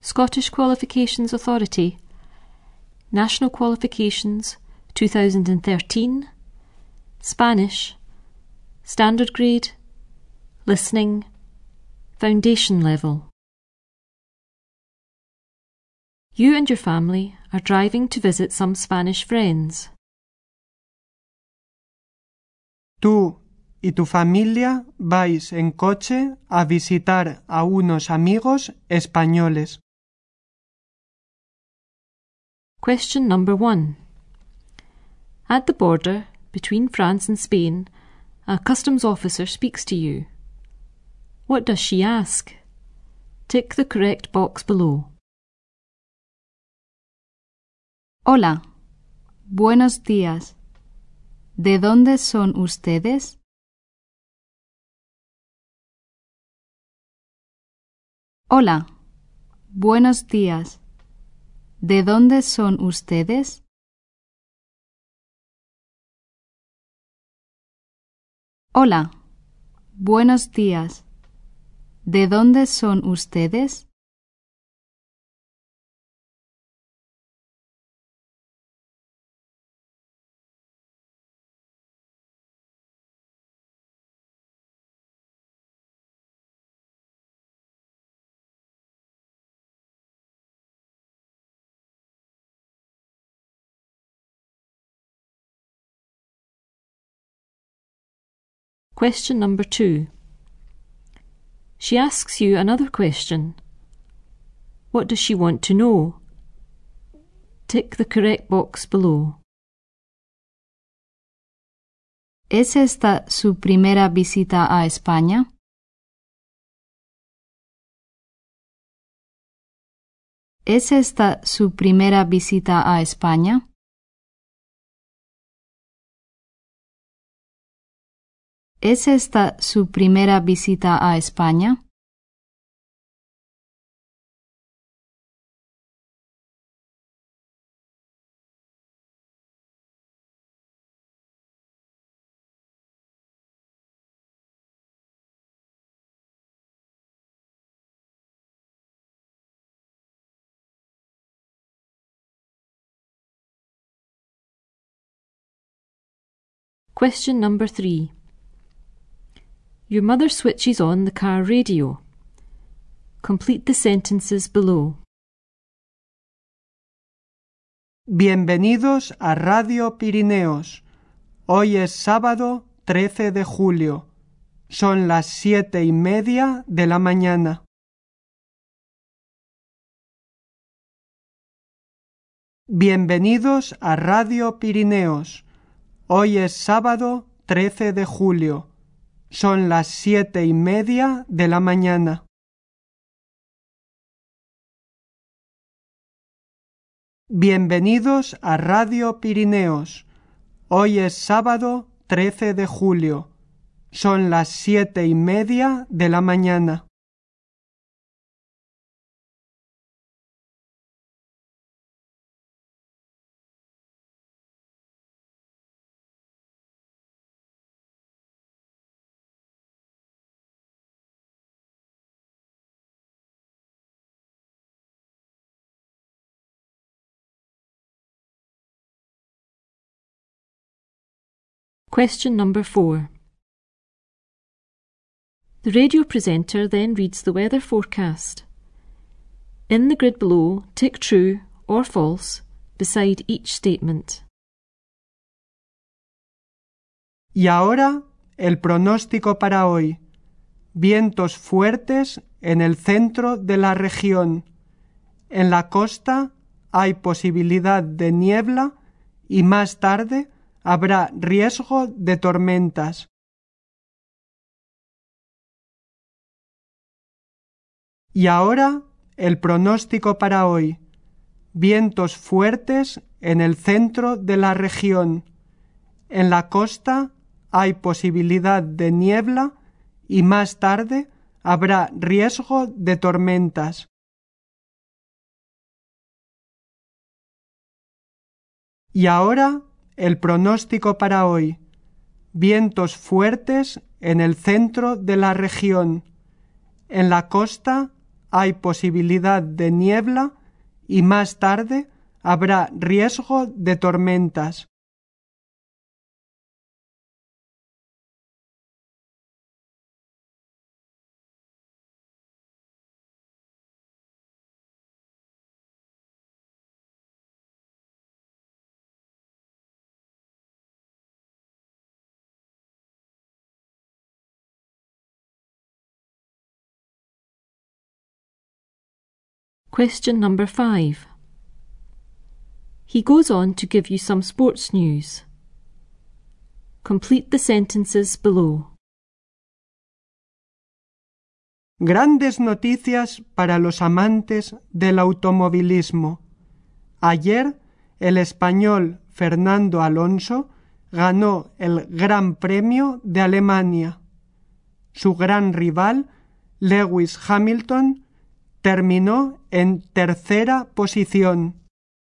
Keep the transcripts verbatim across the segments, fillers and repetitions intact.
Scottish Qualifications Authority, National Qualifications two thousand thirteen, Spanish, Standard Grade, Listening, Foundation Level. You and your family are driving to visit some Spanish friends. Tú y tu familia vais en coche a visitar a unos amigos españoles. Question number one. At the border between France and Spain, a customs officer speaks to you. What does she ask? Tick the correct box below. Hola, buenos días. ¿De dónde son ustedes? Hola, buenos días. ¿De dónde son ustedes? Hola, buenos días. ¿De dónde son ustedes? Question number two. She asks you another question. What does she want to know? Tick the correct box below. ¿Es esta su primera visita a España? ¿Es esta su primera visita a España? ¿Es esta su primera visita a España? Question number three. Your mother switches on the car radio. Complete the sentences below. Bienvenidos a Radio Pirineos. Hoy es sábado trece de julio. Son las siete y media de la mañana. Bienvenidos a Radio Pirineos. Hoy es sábado trece de julio. Son las siete y media de la mañana. Bienvenidos a Radio Pirineos. Hoy es sábado trece de julio. Son las siete y media de la mañana. Question number four. The radio presenter then reads the weather forecast. In the grid below, tick true or false beside each statement. Y ahora el pronóstico para hoy. Vientos fuertes en el centro de la región. En la costa hay posibilidad de niebla y más tarde habrá riesgo de tormentas. Y ahora el pronóstico para hoy. Vientos fuertes en el centro de la región. En la costa hay posibilidad de niebla y más tarde habrá riesgo de tormentas. Y ahora el pronóstico para hoy. Vientos fuertes en el centro de la región. En la costa hay posibilidad de niebla y más tarde habrá riesgo de tormentas. Question number five. He goes on to give you some sports news. Complete the sentences below. Grandes noticias para los amantes del automovilismo. Ayer, el español Fernando Alonso ganó el Gran Premio de Alemania. Su gran rival, Lewis Hamilton, terminó en tercera posición.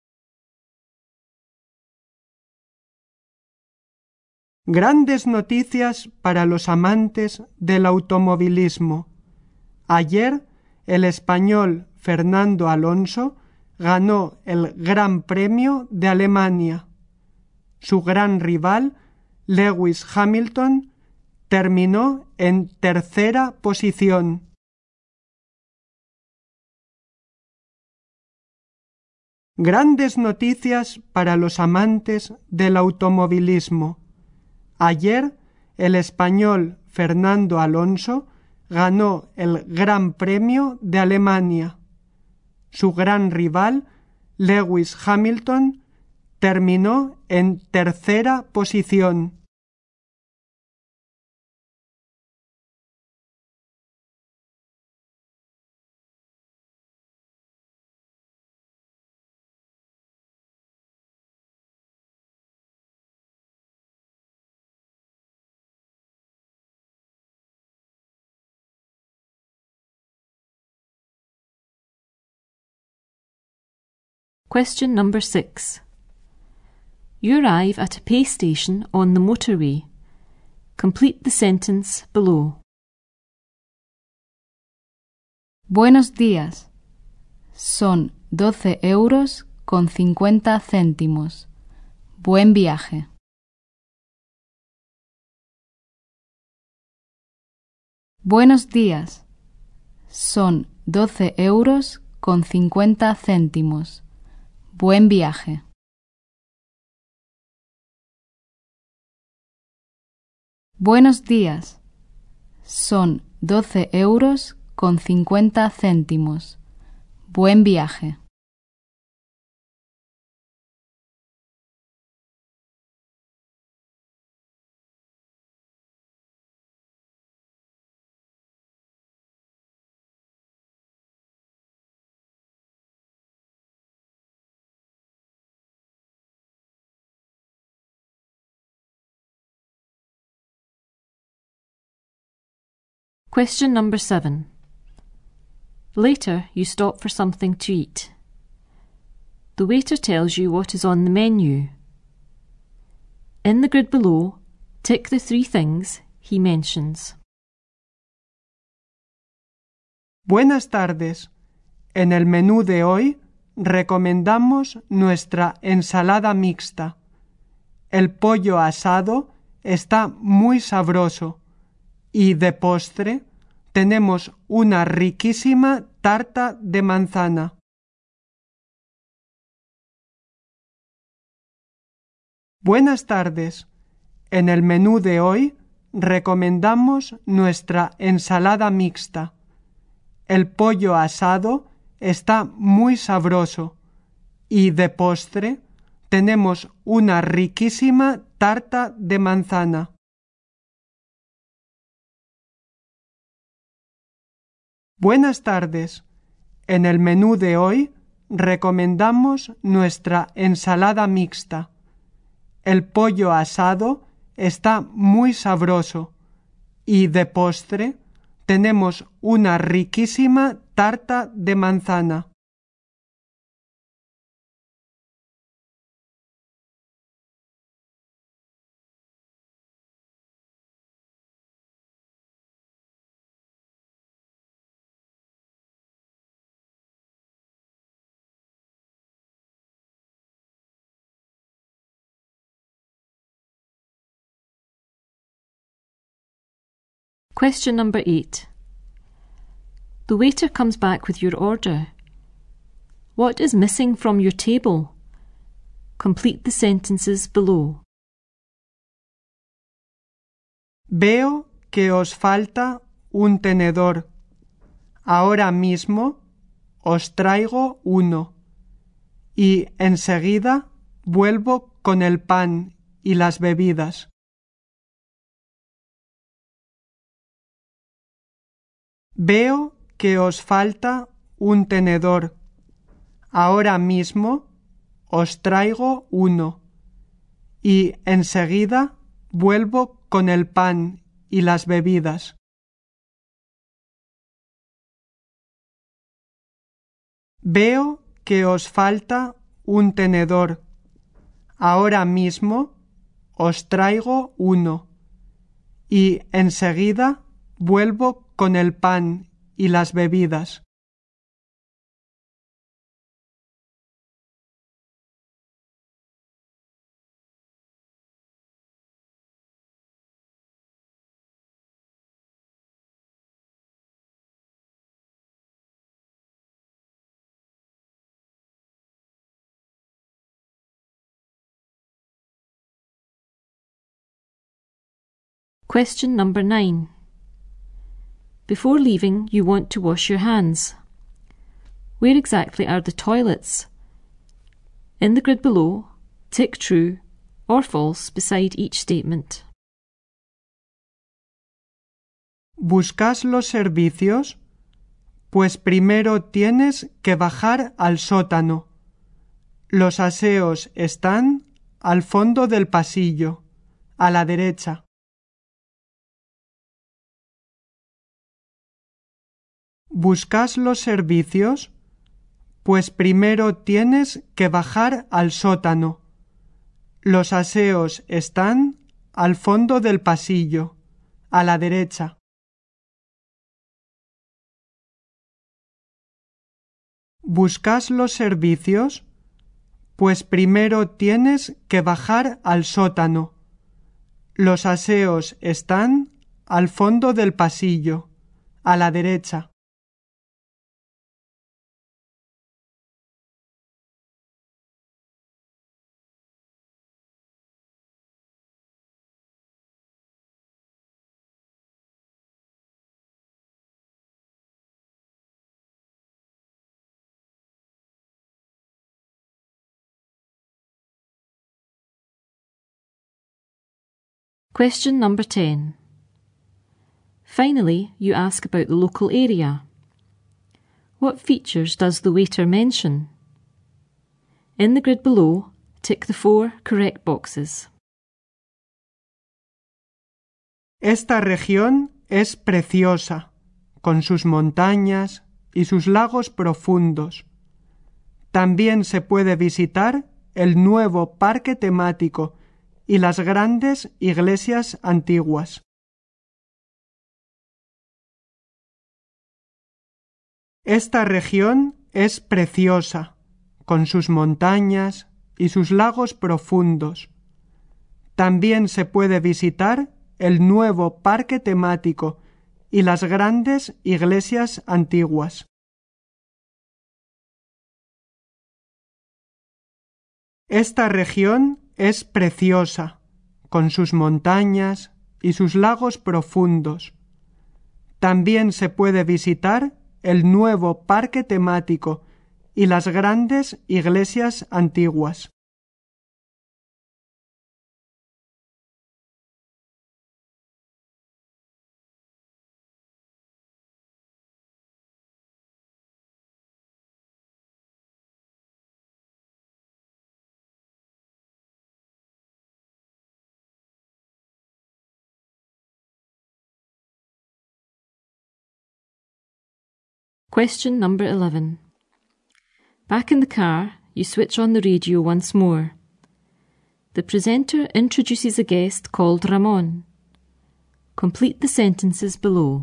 Grandes noticias para los amantes del automovilismo. Ayer, el español Fernando Alonso ganó el Gran Premio de Alemania. Su gran rival, Lewis Hamilton, terminó en tercera posición. Grandes noticias para los amantes del automovilismo. Ayer, el español Fernando Alonso ganó el Gran Premio de Alemania. Su gran rival, Lewis Hamilton, terminó en tercera posición. Question number six. You arrive at a pay station on the motorway. Complete the sentence below. Buenos días. Son doce euros con cincuenta céntimos. Buen viaje. Buenos días. Son doce euros con cincuenta céntimos. Buen viaje. Buenos días. Son doce euros con cincuenta céntimos. Buen viaje. Question number seven. Later, you stop for something to eat. The waiter tells you what is on the menu. In the grid below, tick the three things he mentions. Buenas tardes. En el menú de hoy recomendamos nuestra ensalada mixta. El pollo asado está muy sabroso y de postre tenemos una riquísima tarta de manzana. Buenas tardes. En el menú de hoy recomendamos nuestra ensalada mixta. El pollo asado está muy sabroso y de postre tenemos una riquísima tarta de manzana. Buenas tardes. En el menú de hoy recomendamos nuestra ensalada mixta. El pollo asado está muy sabroso y de postre tenemos una riquísima tarta de manzana. Question number eight. The waiter comes back with your order. What is missing from your table? Complete the sentences below. Veo que os falta un tenedor. Ahora mismo os traigo uno y enseguida vuelvo con el pan y las bebidas. Veo que os falta un tenedor. Ahora mismo os traigo uno y enseguida vuelvo con el pan y las bebidas. Veo que os falta un tenedor. Ahora mismo os traigo uno y enseguida vuelvo con el pan y las bebidas. Question number nine. Before leaving, you want to wash your hands. Where exactly are the toilets? In the grid below, tick true or false beside each statement. ¿Buscas los servicios? Pues primero tienes que bajar al sótano. Los aseos están al fondo del pasillo, a la derecha. ¿Buscas los servicios? Pues primero tienes que bajar al sótano. Los aseos están al fondo del pasillo, a la derecha. ¿Buscas los servicios? Pues primero tienes que bajar al sótano. Los aseos están al fondo del pasillo, a la derecha. Question number ten. Finally, you ask about the local area. What features does the waiter mention? In the grid below, tick the four correct boxes. Esta región es preciosa, con sus montañas y sus lagos profundos. También se puede visitar el nuevo parque temático y las grandes iglesias antiguas. Esta región es preciosa, con sus montañas y sus lagos profundos. También se puede visitar el nuevo parque temático y las grandes iglesias antiguas. Esta región es preciosa, con sus montañas y sus lagos profundos. También se puede visitar el nuevo parque temático y las grandes iglesias antiguas. Question number eleven. Back in the car, you switch on the radio once more. The presenter introduces a guest called Ramón. Complete the sentences below.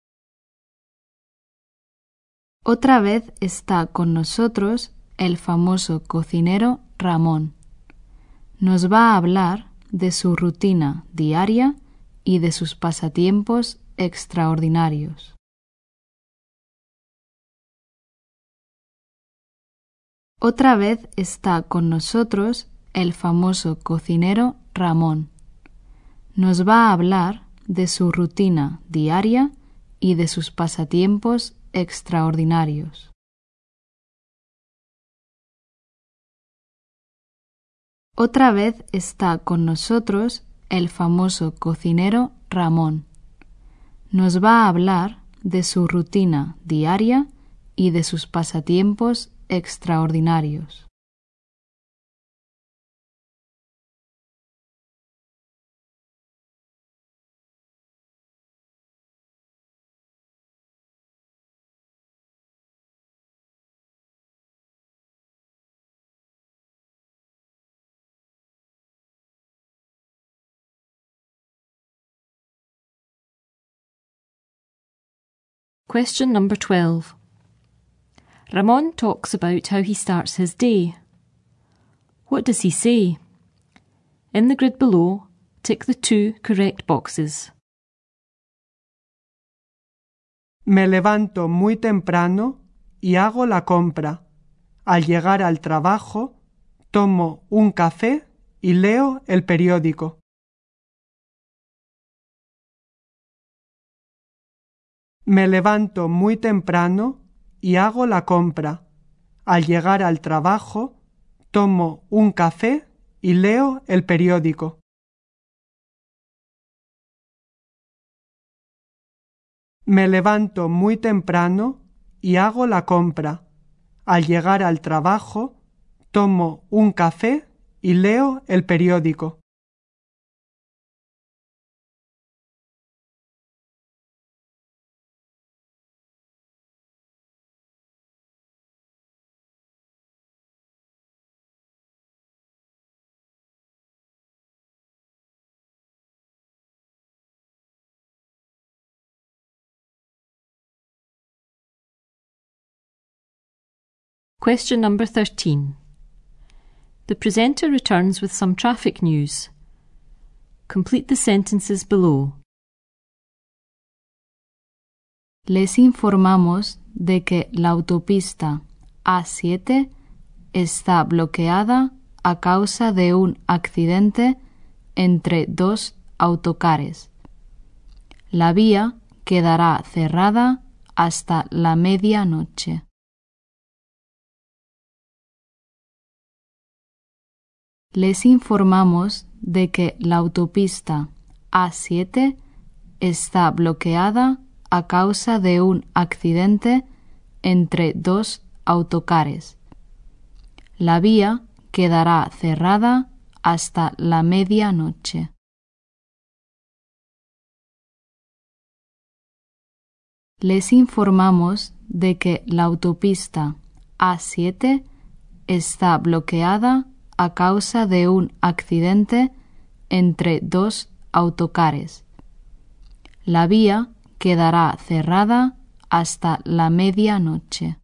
Otra vez está con nosotros el famoso cocinero Ramón. Nos va a hablar de su rutina diaria y de sus pasatiempos extraordinarios. Otra vez está con nosotros el famoso cocinero Ramón. Nos va a hablar de su rutina diaria y de sus pasatiempos extraordinarios. Otra vez está con nosotros el famoso cocinero Ramón. Nos va a hablar de su rutina diaria y de sus pasatiempos extraordinarios. Question number twelve. Ramon talks about how he starts his day. What does he say? In the grid below, tick the two correct boxes. Me levanto muy temprano y hago la compra. Al llegar al trabajo, tomo un café y leo el periódico. Me levanto muy temprano y hago la compra. Al llegar al trabajo, tomo un café y leo el periódico. Me levanto muy temprano y hago la compra. Al llegar al trabajo, tomo un café y leo el periódico. Question number thirteen. The presenter returns with some traffic news. Complete the sentences below. Les informamos de que la autopista A siete está bloqueada a causa de un accidente entre dos autocares. La vía quedará cerrada hasta la medianoche. Les informamos de que la autopista A siete está bloqueada a causa de un accidente entre dos autocares. La vía quedará cerrada hasta la medianoche. Les informamos de que la autopista A siete está bloqueada a causa de un accidente entre dos autocares. La vía quedará cerrada hasta la medianoche.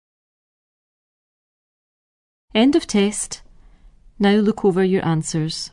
End of test. Now look over your answers.